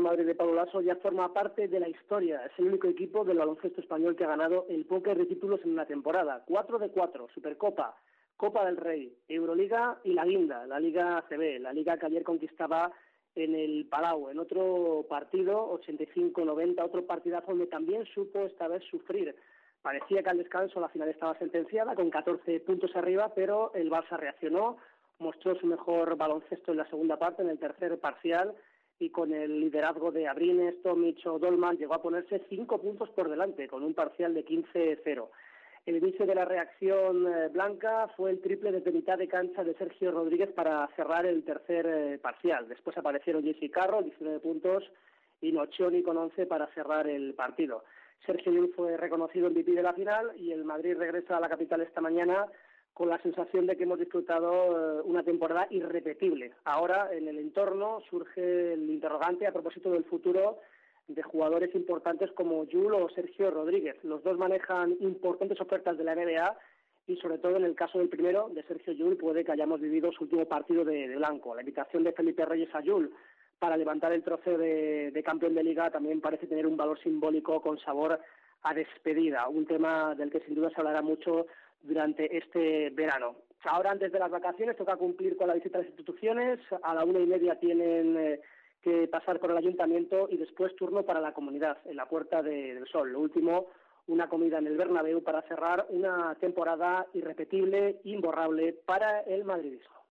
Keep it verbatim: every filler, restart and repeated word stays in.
Madrid de Pablo Lasso ya forma parte de la historia. Es el único equipo del baloncesto español que ha ganado el póker de títulos en una temporada. Cuatro de cuatro, Supercopa, Copa del Rey, Euroliga y la Guinda, la Liga A C B, la liga que ayer conquistaba en el Palau. En otro partido, ochenta y cinco noventa, otro partidazo donde también supo esta vez sufrir. Parecía que al descanso la final estaba sentenciada, con catorce puntos arriba, pero el Barça reaccionó, mostró su mejor baloncesto en la segunda parte, en el tercer parcial, y con el liderazgo de Abrines, Tomic o Dolman llegó a ponerse cinco puntos por delante, con un parcial de quince cero. El inicio de la reacción eh, blanca fue el triple desde mitad de cancha de Sergio Rodríguez para cerrar el tercer eh, parcial. Después aparecieron Jesse Carroll, diecinueve puntos, y Nocioni con once para cerrar el partido. Sergio Llull fue reconocido M V P de la final y el Madrid regresa a la capital esta mañana con la sensación de que hemos disfrutado una temporada irrepetible. Ahora, en el entorno, surge el interrogante a propósito del futuro de jugadores importantes como Llull o Sergio Rodríguez. Los dos manejan importantes ofertas de la N B A y, sobre todo en el caso del primero, de Sergio Llull, puede que hayamos vivido su último partido de, de blanco. La invitación de Felipe Reyes a Llull para levantar el trofeo de, de campeón de Liga también parece tener un valor simbólico con sabor a despedida, un tema del que sin duda se hablará mucho durante este verano. Ahora, antes de las vacaciones, toca cumplir con la visita a las instituciones. A la una y media tienen eh, que pasar por el ayuntamiento y después turno para la comunidad, en la Puerta de, del Sol. Lo último, una comida en el Bernabéu para cerrar una temporada irrepetible, imborrable para el madridismo.